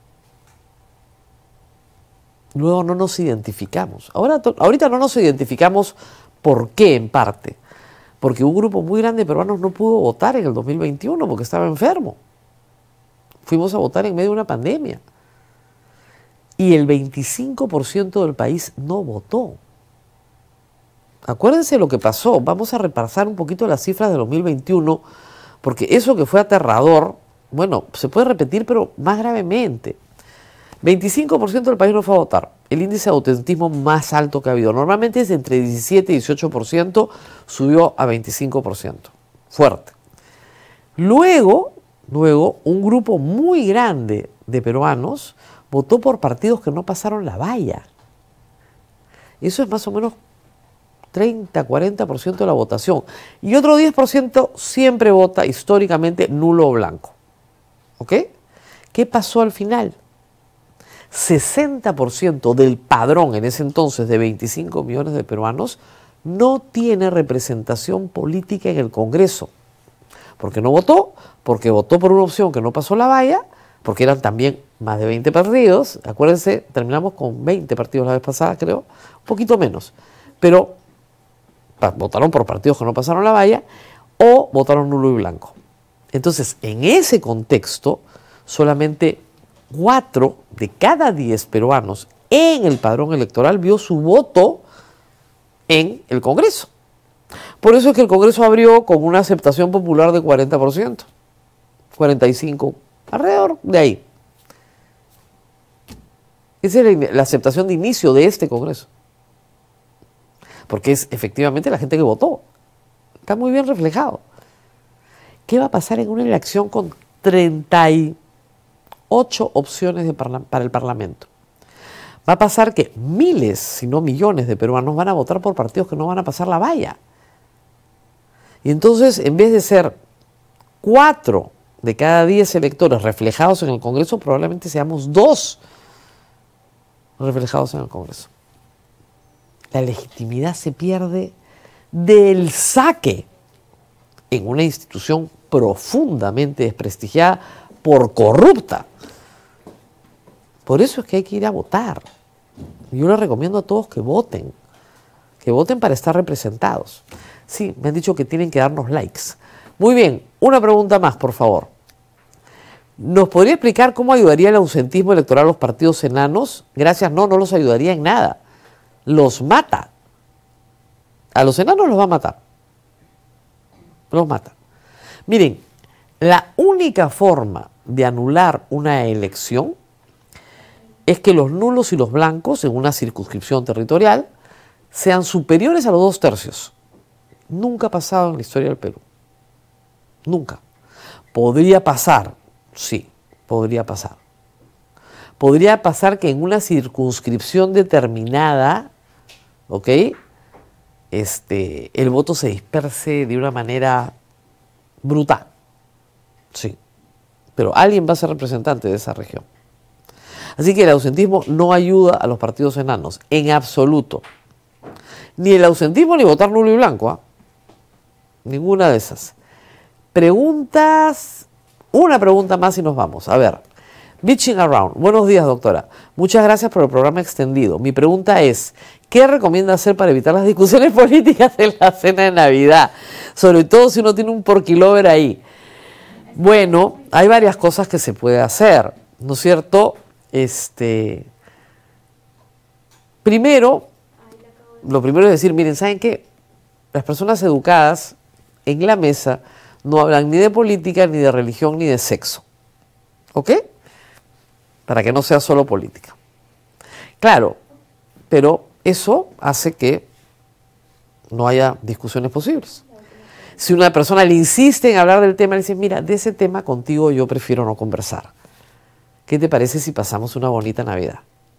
luego no nos identificamos. Ahora, ahorita no nos identificamos. ¿Por qué? En parte. Porque un grupo muy grande de peruanos no pudo votar en el dos mil veintiuno porque estaba enfermo. Fuimos a votar en medio de una pandemia. Y el veinticinco por ciento del país no votó. Acuérdense lo que pasó. Vamos a repasar un poquito las cifras del dos mil veintiuno, porque eso que fue aterrador, bueno, se puede repetir, pero más gravemente. veinticinco por ciento del país no fue a votar. El índice de ausentismo más alto que ha habido. Normalmente es entre diecisiete y dieciocho por ciento, subió a veinticinco por ciento. Fuerte. Luego, luego, un grupo muy grande de peruanos votó por partidos que no pasaron la valla. Eso es más o menos treinta, cuarenta por ciento de la votación. Y otro diez por ciento siempre vota históricamente nulo o blanco. ¿Ok? ¿Qué pasó al final? sesenta por ciento del padrón en ese entonces de veinticinco millones de peruanos no tiene representación política en el Congreso. Porque no votó, porque votó por una opción que no pasó la valla, porque eran también más de veinte partidos. Acuérdense, terminamos con veinte partidos la vez pasada, creo, un poquito menos. Pero votaron por partidos que no pasaron la valla o votaron nulo y blanco. Entonces, en ese contexto, solamente cuatro de cada diez peruanos en el padrón electoral vio su voto en el Congreso. Por eso es que el Congreso abrió con una aceptación popular de cuarenta por ciento, cuarenta y cinco por ciento, alrededor de ahí. Esa es la aceptación de inicio de este Congreso. Porque es efectivamente la gente que votó. Está muy bien reflejado. ¿Qué va a pasar en una elección con treinta y ocho opciones de parla- para el Parlamento? Va a pasar que miles, si no millones de peruanos van a votar por partidos que no van a pasar la valla. Y entonces, en vez de ser cuatro de cada diez electores reflejados en el Congreso, probablemente seamos dos reflejados en el Congreso. La legitimidad se pierde del saque en una institución profundamente desprestigiada por corrupta. Por eso es que hay que ir a votar. Yo les recomiendo a todos que voten, que voten para estar representados. Sí, me han dicho que tienen que darnos likes. Muy bien, una pregunta más, por favor. ¿Nos podría explicar cómo ayudaría el ausentismo electoral a los partidos enanos? Gracias, no, no los ayudaría en nada. Los mata. A los enanos los va a matar. Los mata. Miren, la única forma de anular una elección es que los nulos y los blancos en una circunscripción territorial sean superiores a los dos tercios. Nunca ha pasado en la historia del Perú. Nunca. Podría pasar, sí, podría pasar. Podría pasar que en una circunscripción determinada, ¿ok?, este, el voto se disperse de una manera brutal. Sí. Pero alguien va a ser representante de esa región. Así que el ausentismo no ayuda a los partidos enanos, en absoluto. Ni el ausentismo ni votar nulo y blanco, ¿eh? Ninguna de esas. Preguntas, una pregunta más y nos vamos. A ver, Bitching Around. Buenos días, doctora. Muchas gracias por el programa extendido. Mi pregunta es, ¿qué recomienda hacer para evitar las discusiones políticas en la cena de Navidad? Sobre todo si uno tiene un porky lover ahí. Bueno, hay varias cosas que se puede hacer, ¿no es cierto? Este, primero, lo primero es decir, miren, ¿saben qué? Las personas educadas en la mesa no hablan ni de política, ni de religión, ni de sexo. ¿Ok? Para que no sea solo política. Claro, pero eso hace que no haya discusiones posibles. Si una persona le insiste en hablar del tema, le dice, mira, de ese tema contigo yo prefiero no conversar. ¿Qué te parece si pasamos una bonita Navidad?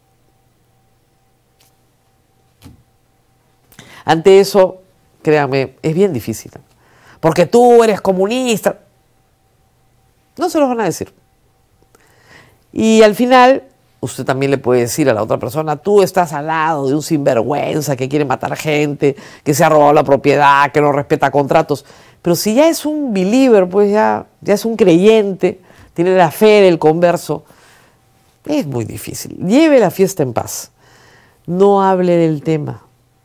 Ante eso, créanme, es bien difícil. Porque tú eres comunista. No se los van a decir. Y al final, usted también le puede decir a la otra persona, tú estás al lado de un sinvergüenza que quiere matar gente, que se ha robado la propiedad, que no respeta contratos. Pero si ya es un believer, pues ya, ya es un creyente, tiene la fe del converso, es muy difícil. Lleve la fiesta en paz. No hable del tema.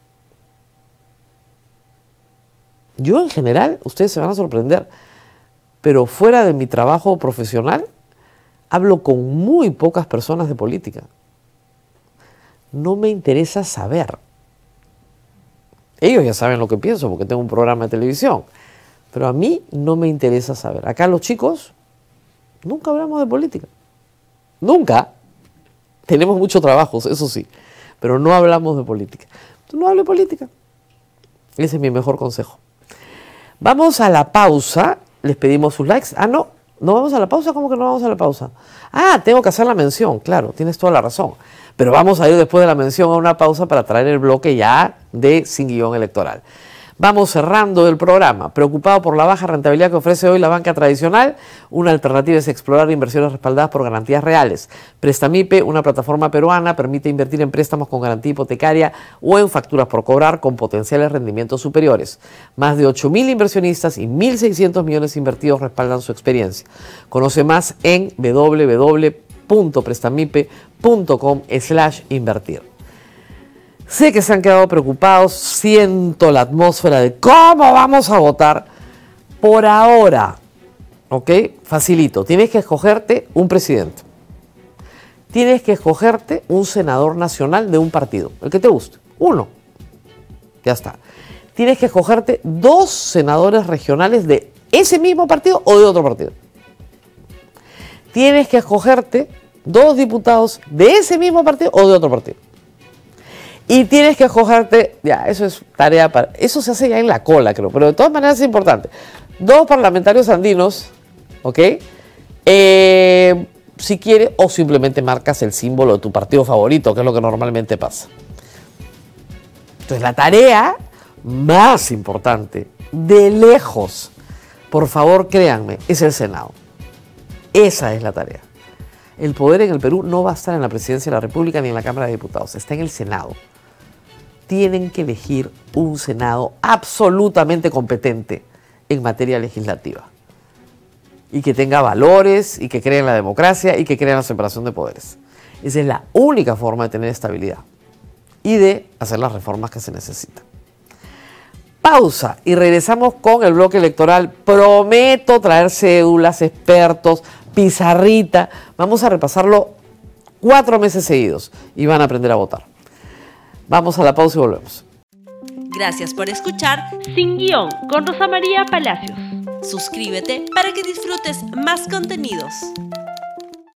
Yo en general, ustedes se van a sorprender, pero fuera de mi trabajo profesional, hablo con muy pocas personas de política. No me interesa saber. Ellos ya saben lo que pienso porque tengo un programa de televisión, pero a mí no me interesa saber. Acá los chicos nunca hablamos de política. Nunca. Tenemos mucho trabajo, eso sí, pero no hablamos de política. Tú no hables de política. Ese es mi mejor consejo. Vamos a la pausa. Les pedimos sus likes. Ah, no. ¿No vamos a la pausa? ¿Cómo que no vamos a la pausa? Ah, tengo que hacer la mención. Claro, tienes toda la razón. Pero vamos a ir después de la mención a una pausa para traer el bloque ya de Sin Guión Electoral. Vamos cerrando el programa. Preocupado por la baja rentabilidad que ofrece hoy la banca tradicional, una alternativa es explorar inversiones respaldadas por garantías reales. Prestamipe, una plataforma peruana, permite invertir en préstamos con garantía hipotecaria o en facturas por cobrar con potenciales rendimientos superiores. Más de ocho mil inversionistas y mil seiscientos millones invertidos respaldan su experiencia. Conoce más en w w w punto prestamipe punto com slash invertir. Sé que se han quedado preocupados, siento la atmósfera de cómo vamos a votar. Por ahora, ¿ok? Facilito, tienes que escogerte un presidente. Tienes que escogerte un senador nacional de un partido, el que te guste, uno. Ya está. Tienes que escogerte dos senadores regionales de ese mismo partido o de otro partido. Tienes que escogerte dos diputados de ese mismo partido o de otro partido. Y tienes que escogerte, ya, eso es tarea para, eso se hace ya en la cola, creo, pero de todas maneras es importante. Dos parlamentarios andinos, ¿ok? Eh, si quieres, o simplemente marcas el símbolo de tu partido favorito, que es lo que normalmente pasa. Entonces, la tarea más importante, de lejos, por favor, créanme, es el Senado. Esa es la tarea. El poder en el Perú no va a estar en la Presidencia de la República ni en la Cámara de Diputados, está en el Senado. Tienen que elegir un Senado absolutamente competente en materia legislativa y que tenga valores y que crea en la democracia y que crea en la separación de poderes. Esa es la única forma de tener estabilidad y de hacer las reformas que se necesitan. Pausa y regresamos con el bloque electoral. Prometo traer cédulas, expertos, pizarrita. Vamos a repasarlo cuatro meses seguidos y van a aprender a votar. Vamos a la pausa y volvemos. Gracias por escuchar Sin Guión con Rosa María Palacios. Suscríbete para que disfrutes más contenidos.